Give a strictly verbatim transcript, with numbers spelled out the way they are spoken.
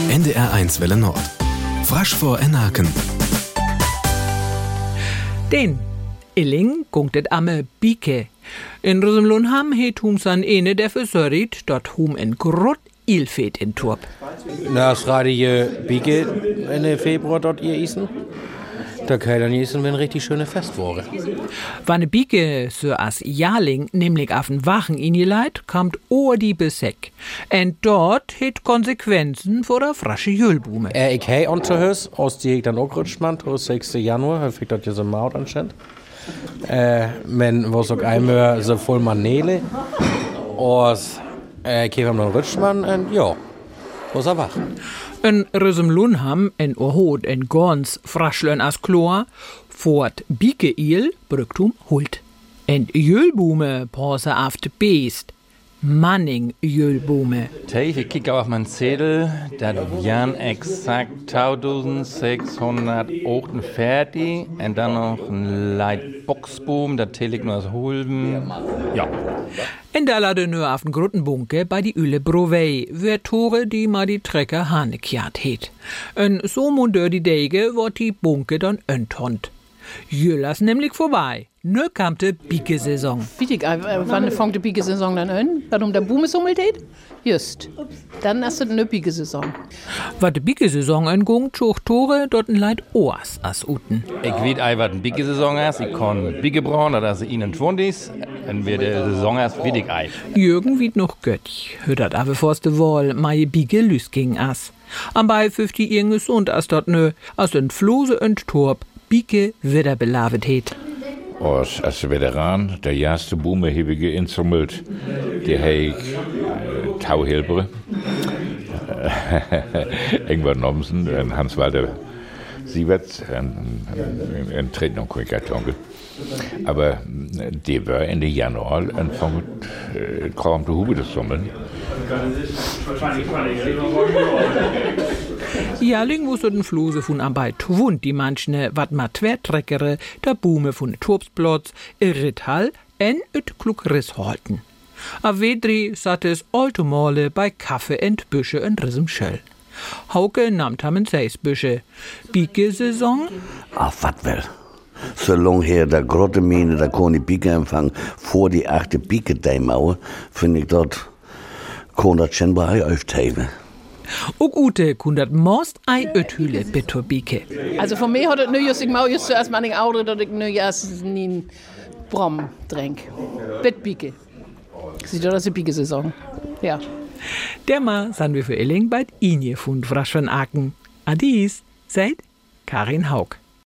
N D R eins Welle Nord. Frasch vor Enaken. Den Illing gunktet amme Bike. In Rösemlunham het hum san ene der versörrit, dort hum en grot ilfet in Turp. Na, es rade je Bike Ende Februar dort ihr isen. Da kann dann isen, wenn richtig schöne Festwoche. Wann Bike so as Jahrling nämlich afen Wachen in ihr Leid, kommt ohr die Beseck. En dort het Konsequenzen vor der frasche Jülbume. Äh, ich hei unterhörs, aus die ich dann auch rutschmann, aus sechsten Januar, hab ich dort ja so Maut anscheinend. Äh, men was auch einmal so voll Manele. Aus, äh, ich hab dann rutschmann, und ja, was er wach. In Rösemlunham, en Orhot, en Gons, Fraschlön as Chlor, fort Bike-Il, Brücktum hult. En Jülbume, Pause aft Beest, Manning Jülbume. Ich kicke auf meinen Zettel, das wären exakt eintausendsechshundertachtundvierzig und dann noch ein Leit Boxboom, das täte ich nur als Hulben. Ja. In der Lade nur auf den Gruttenbunke bei die Üle Brovey, wer Tore, die ma die Trecker Hanekjat het. En so mundör die Dege, wort die Bunke dann öntont. Jüllers nämlich vorbei. Nö kam de Bike-Saison. Wichtig, wann fängt die Bike-Saison dann an? Wann um der Boom summelt geht? Just. Dann hast du eine Bike-Saison. Was die Bike-Saison angung, schoch Tore dort ein Leid Oas as Uten. Ich weet ei, was eine Bike-Saison ist. Ich kann Bike brauen, dass sie ihnen zwanzig. Und wir der Saison ist, weet ich ei. Jürgen wied noch Göttch. Hört aber forste Wohl, meie Bike lüs ging as. Am bei fünfzig irgendes und as dort nö, as en Flose und Torp. Bike wieder belavet het. Als, als Veteran, der erste Boom heb ik insammelt, die heb ik äh, Tauhilbre, Ingvar Nomsen und Hans-Walter Sievert und Treten und Kuikatonge. Aber die war Ende Januar anfangen, äh, kaum die Hube zu sammeln. Jahrling wusste den Flose von Arbeit twund die manchne wat ma Twertreckere, der Bume von Turbsplotz, Irrithal, en et Klugriss halten. A Wedri satt es alte Male bei Kaffee und Büsche in Rissem Schöll. Hauke nahm tamen Seisbüsche. Bike-Saison? Ach, wat wel. So lang her der Grottemine, der kann die Bike empfangen, vor die achte Bike-Deimauer, finde ich dort, kann das schon bei euch aufteilen. Ook Ute kundat most ei öthüle bitte Bike. Also von mir hat es nur just, ich mau just zuerst meine Auto, dass ich nur erst einen Brom trink. Bett Bike. Sieht doch, das ist die Bike-Saison. Ja. Der ma san wir für Illing bei Inje von Frasch von Aken. Adis, seid Karin Haug.